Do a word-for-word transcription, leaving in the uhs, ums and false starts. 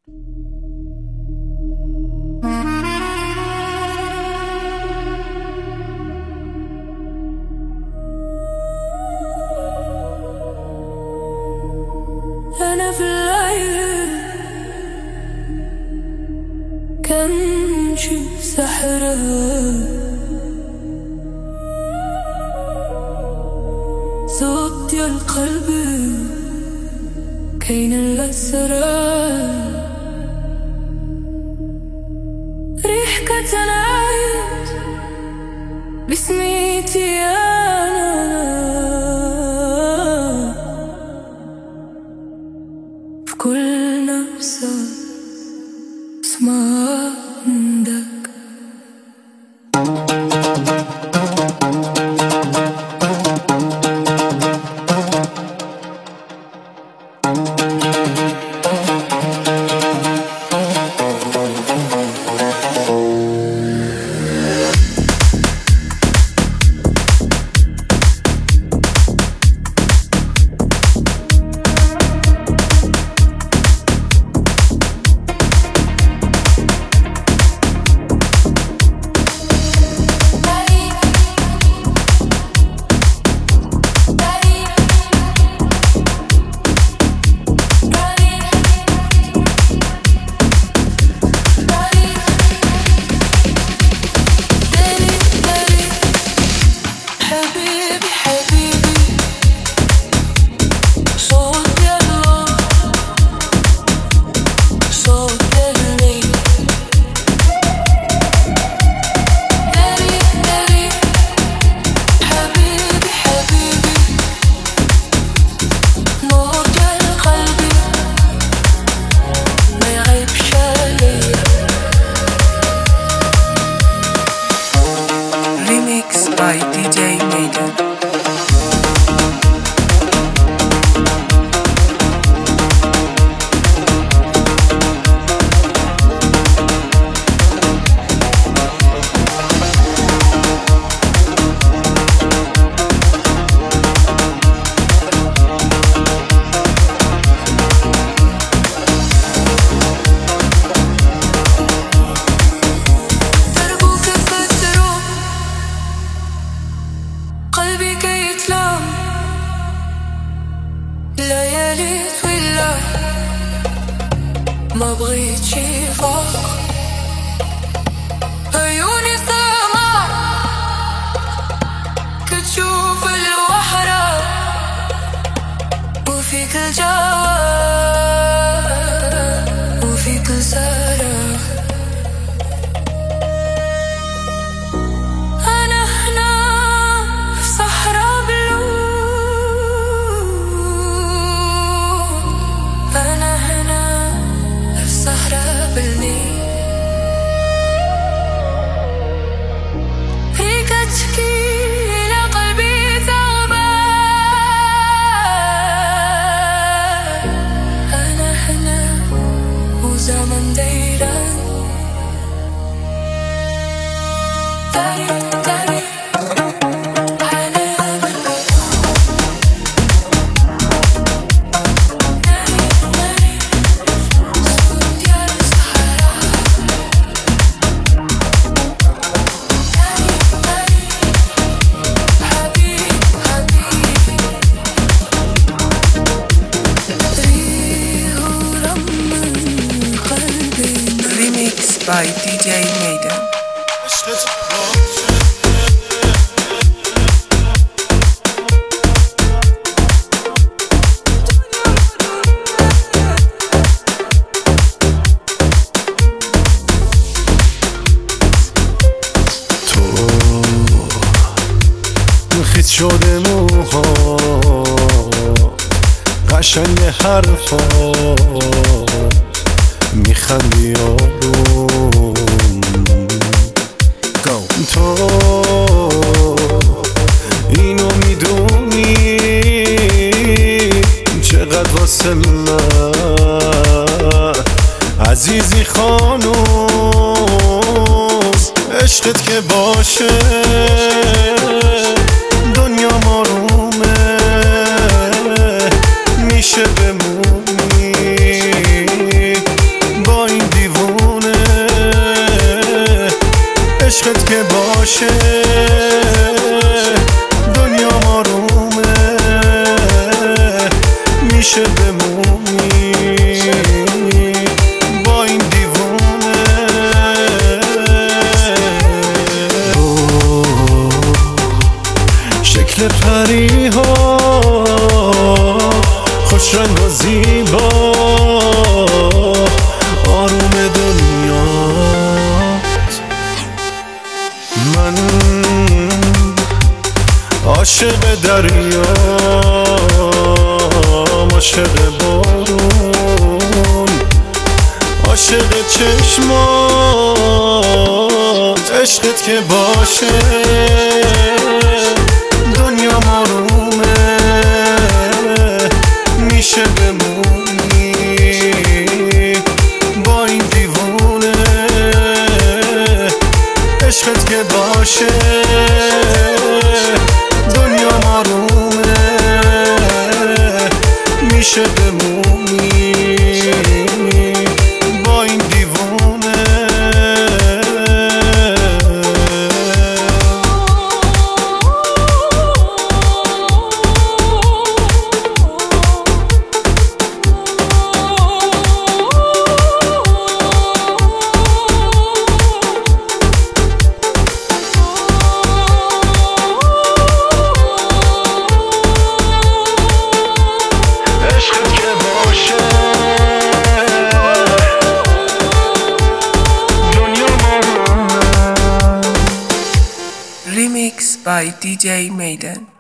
أنا في الليل كنمشي سحرة صوت ديال قلبي كاين الأسرار ريح كتنعيط بسميتي أنا في كل نفسة اسمها عندك. By D J Maiden. ليالي طويلة ما بغيت شي فوق عيوني سما كتشوف الوحرة وفيك الجواب وفيك السارة. أنا هنا في صحراء زمن دايران داري داري على قلبك داري داري صوت ديال الصحراء داري داري حبيبي حبيبي Remix by D J Maiden. تو خیت شده موها قشنگ حرفا میخندی آروم تو اینو میدونی چقدر واسه من عزیزی خانم عشقت که باشه دنیا آرومه میشه بمونی که باشه دنیا آرومه میشه بمونی با این دیوونه شکل پری ها خوش رنگ و زیبا آروم دنیات من عاشق دریام عاشق بارون عاشق چشمات عشقت که باشه دنیا آرومه میشه بمونی با این دیوونه عشقت که باشه دنیا آرومه میشه بمونی با این دیوونه Remix by D J Maiden.